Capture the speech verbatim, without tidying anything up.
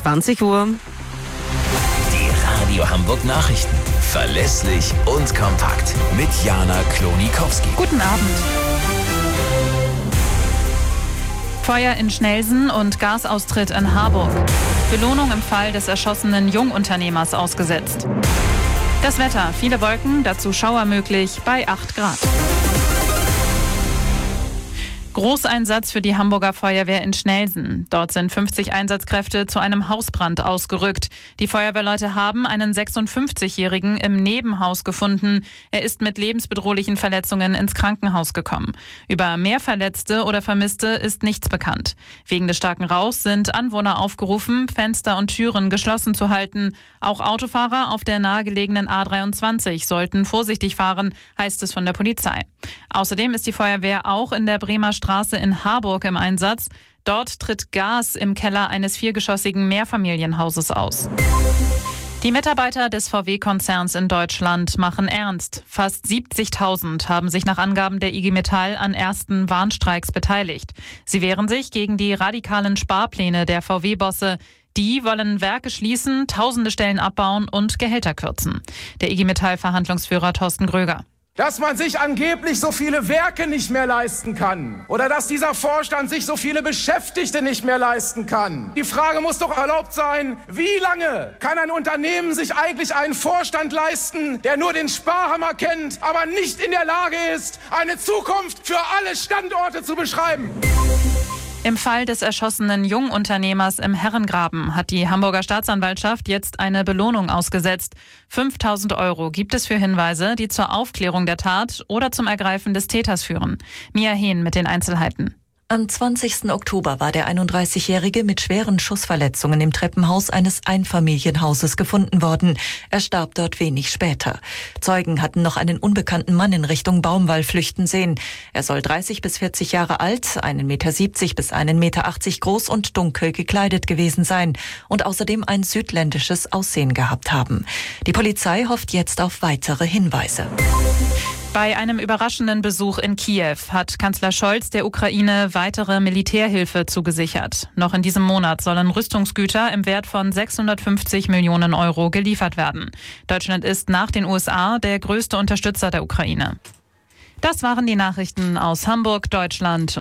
zwanzig Uhr. Die Radio Hamburg Nachrichten. Verlässlich und kompakt. Mit Jana Klonikowski. Guten Abend. Feuer in Schnelsen und Gasaustritt in Harburg. Belohnung im Fall des erschossenen Jungunternehmers ausgesetzt. Das Wetter, viele Wolken, dazu Schauer möglich bei acht Grad. Großeinsatz für die Hamburger Feuerwehr in Schnelsen. Dort sind fünfzig Einsatzkräfte zu einem Hausbrand ausgerückt. Die Feuerwehrleute haben einen sechsundfünfzigjährigen im Nebenhaus gefunden. Er ist mit lebensbedrohlichen Verletzungen ins Krankenhaus gekommen. Über mehr Verletzte oder Vermisste ist nichts bekannt. Wegen des starken Rauchs sind Anwohner aufgerufen, Fenster und Türen geschlossen zu halten. Auch Autofahrer auf der nahegelegenen A dreiundzwanzig sollten vorsichtig fahren, heißt es von der Polizei. Außerdem ist die Feuerwehr auch in der Bremer Straße in Harburg im Einsatz. Dort tritt Gas im Keller eines viergeschossigen Mehrfamilienhauses aus. Die Mitarbeiter des V W-Konzerns in Deutschland machen ernst. Fast siebzigtausend haben sich nach Angaben der I G Metall an ersten Warnstreiks beteiligt. Sie wehren sich gegen die radikalen Sparpläne der V W-Bosse. Die wollen Werke schließen, tausende Stellen abbauen und Gehälter kürzen. Der I G Metall-Verhandlungsführer Thorsten Gröger. Dass man sich angeblich so viele Werke nicht mehr leisten kann. Oder dass dieser Vorstand sich so viele Beschäftigte nicht mehr leisten kann. Die Frage muss doch erlaubt sein, wie lange kann ein Unternehmen sich eigentlich einen Vorstand leisten, der nur den Sparhammer kennt, aber nicht in der Lage ist, eine Zukunft für alle Standorte zu beschreiben? Im Fall des erschossenen Jungunternehmers im Herrengraben hat die Hamburger Staatsanwaltschaft jetzt eine Belohnung ausgesetzt. fünftausend Euro gibt es für Hinweise, die zur Aufklärung der Tat oder zum Ergreifen des Täters führen. Mia Hehn mit den Einzelheiten. Am zwanzigsten Oktober war der einunddreißigjährige mit schweren Schussverletzungen im Treppenhaus eines Einfamilienhauses gefunden worden. Er starb dort wenig später. Zeugen hatten noch einen unbekannten Mann in Richtung Baumwall flüchten sehen. Er soll dreißig bis vierzig Jahre alt, einen Meter siebzig bis einen Meter achtzig groß und dunkel gekleidet gewesen sein und außerdem ein südländisches Aussehen gehabt haben. Die Polizei hofft jetzt auf weitere Hinweise. Bei einem überraschenden Besuch in Kiew hat Kanzler Scholz der Ukraine weitere Militärhilfe zugesichert. Noch in diesem Monat sollen Rüstungsgüter im Wert von sechshundertfünfzig Millionen Euro geliefert werden. Deutschland ist nach den U S A der größte Unterstützer der Ukraine. Das waren die Nachrichten aus Hamburg, Deutschland.